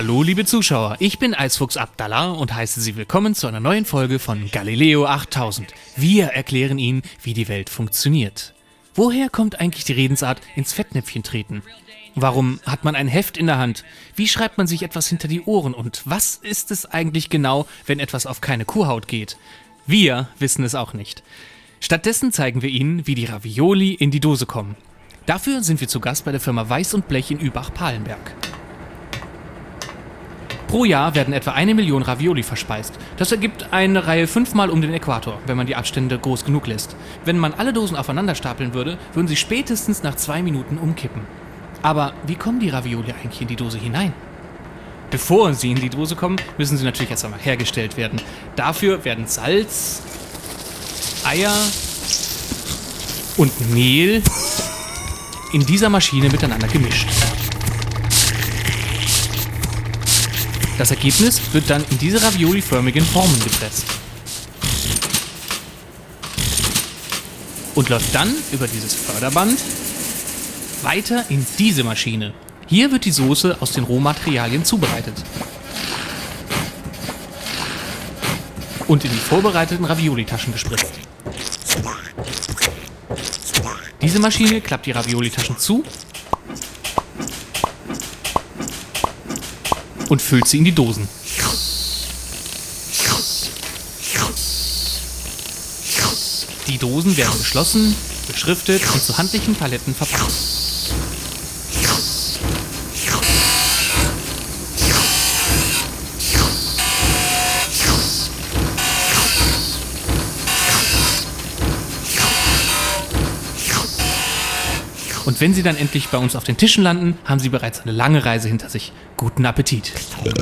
Hallo liebe Zuschauer, ich bin Eisfuchs Abdallah und heiße Sie willkommen zu einer neuen Folge von Galileo 8000. Wir erklären Ihnen, wie die Welt funktioniert. Woher kommt eigentlich die Redensart ins Fettnäpfchen treten? Warum hat man ein Heft in der Hand? Wie schreibt man sich etwas hinter die Ohren? Und was ist es eigentlich genau, wenn etwas auf keine Kuhhaut geht? Wir wissen es auch nicht. Stattdessen zeigen wir Ihnen, wie die Ravioli in die Dose kommen. Dafür sind wir zu Gast bei der Firma Weiß und Blech in Übach-Palenberg. Pro Jahr werden etwa 1 Million Ravioli verspeist. Das ergibt eine Reihe 5-mal um den Äquator, wenn man die Abstände groß genug lässt. Wenn man alle Dosen aufeinander stapeln würde, würden sie spätestens nach 2 Minuten umkippen. Aber wie kommen die Ravioli eigentlich in die Dose hinein? Bevor sie in die Dose kommen, müssen sie natürlich erst einmal hergestellt werden. Dafür werden Salz, Eier und Mehl in dieser Maschine miteinander gemischt. Das Ergebnis wird dann in diese ravioliförmigen Formen gepresst und läuft dann über dieses Förderband weiter in diese Maschine. Hier wird die Soße aus den Rohmaterialien zubereitet und in die vorbereiteten Raviolitaschen gespritzt. Diese Maschine klappt die Raviolitaschen zu und füllt sie in die Dosen. Die Dosen werden geschlossen, beschriftet und zu handlichen Paletten verpackt. Und wenn sie dann endlich bei uns auf den Tischen landen, haben sie bereits eine lange Reise hinter sich. Guten Appetit!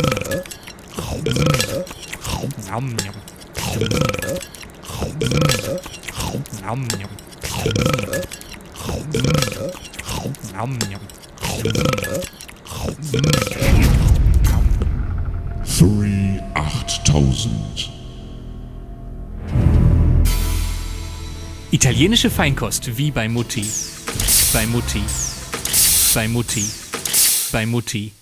Three 8000. Italienische Feinkost wie bei Mutti. Bei Mutti. Bei Mutti. Bei Mutti.